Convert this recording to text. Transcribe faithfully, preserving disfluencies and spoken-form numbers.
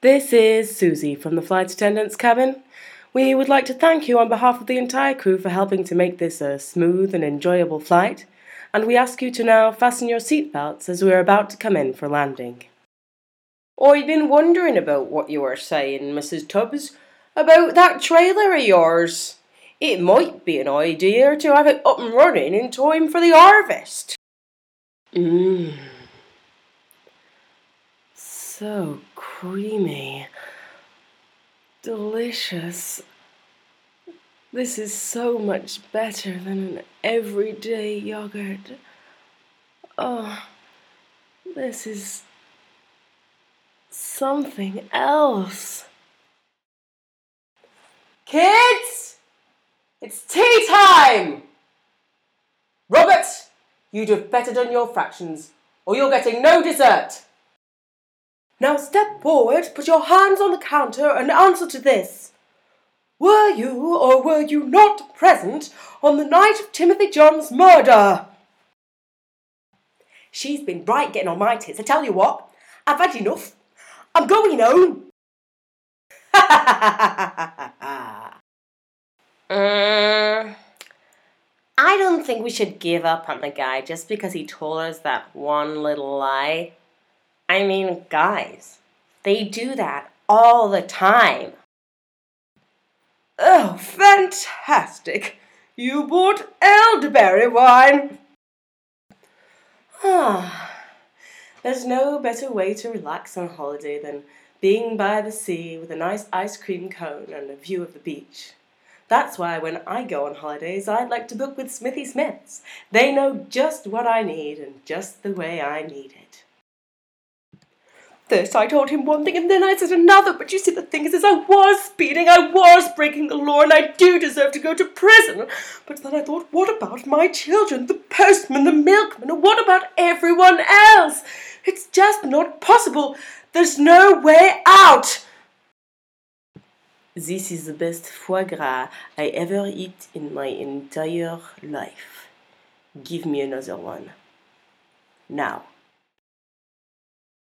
This is Susie from the flight attendant's cabin. We would like to thank you on behalf of the entire crew for helping to make this a smooth and enjoyable flight, and we ask you to now fasten your seatbelts as we are about to come in for landing. I've been wondering about what you were saying, Missus Tubbs, about that trailer of yours. It might be an idea to have it up and running in time for the harvest. Mmm. So creamy. Delicious. This is so much better than an everyday yogurt. Oh, this is something else. Kids! It's tea time! Robert, you'd have better done your fractions, or you're getting no dessert. Now step forward, put your hands on the counter and answer to this. Were you or were you not present on the night of Timothy John's murder? She's been right getting on my tits. I tell you what, I've had enough. I'm going home. Mm, I don't think we should give up on the guy just because he told us that one little lie. I mean, guys, they do that all the time. Oh, fantastic. You bought elderberry wine. Ah, there's no better way to relax on holiday than being by the sea with a nice ice cream cone and a view of the beach. That's why when I go on holidays, I'd like to book with Smithy Smiths. They know just what I need and just the way I need it. First I told him one thing and then I said another, but you see the thing is, is I was speeding, I was breaking the law, and I do deserve to go to prison. But then I thought, what about my children, the postman, the milkman, and what about everyone else? It's just not possible. There's no way out. This is the best foie gras I ever eat in my entire life. Give me another one. Now.